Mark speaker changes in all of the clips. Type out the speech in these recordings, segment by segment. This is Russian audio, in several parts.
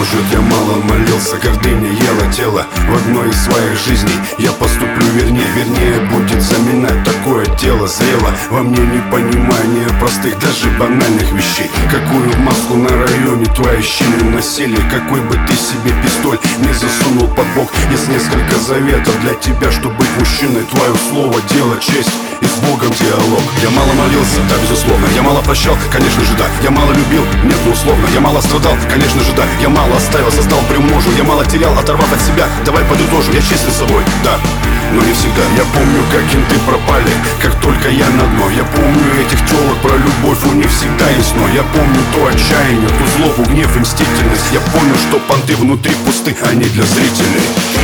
Speaker 1: может, я мало молился, гордыня ела тело в одной из своих жизней. Я поступлю вернее будет заминать такое тело зрело. Во мне непонимание простых, даже банальных вещей. Какую маску на районе твои щели носили, какой бы ты себе пистоль не засунул под бок. Есть несколько заветов для тебя, чтобы быть мужчиной. Твое слово, дело, честь и с Богом диалог. Я мало молился, да, безусловно. Я мало прощал, конечно же, да. Я мало любил, нет, ну условно. Я мало страдал, конечно же, да. Я мало оставил, создал, приумножил. Я мало терял, оторвав от себя. Давай подытожим, я честен с собой, да, но не всегда. Я помню, как кенты пропали, как только я на дно. Я помню этих телок, про любовь у них всегда есть но. Я помню то отчаяние, ту злобу, гнев и мстительность. Я понял, что понты внутри пусты, а не для зрителей.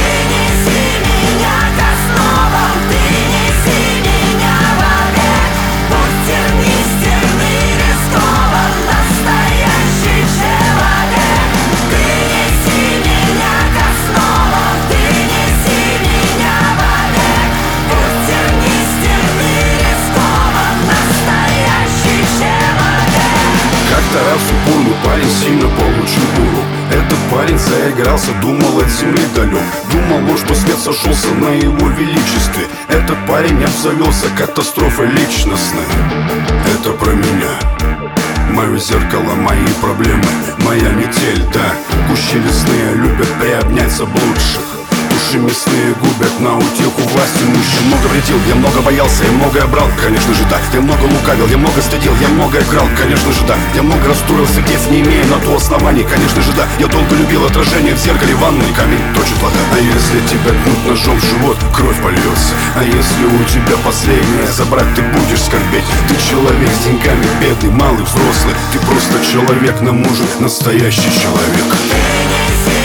Speaker 1: Раз упорный парень сильно получил буру. Этот парень заигрался, думал от земли далек. Думал он, что свет сошелся на его величестве. Этот парень обзавелся катастрофой личностной. Это про меня, мое зеркало, мои проблемы, моя метель, да. Кущи лесные любят приобнять заблудших. Души мясные губят на утеху власти мужчин. Много вредил, я много боялся, я многое брал, конечно же да. Я много лукавил, я много стыдил, я многое крал, конечно же да. Я много расстроил сердец, не имея на то оснований, конечно же да. Я долго любил отражение в зеркале ванной, камень точит вода. А если тебя ткнут ножом в живот, кровь польется. А если у тебя последнее забрать, ты будешь скорбеть. Ты человек с деньгами, бедный, малый, взрослый. Ты просто человек, но мужик, настоящий человек.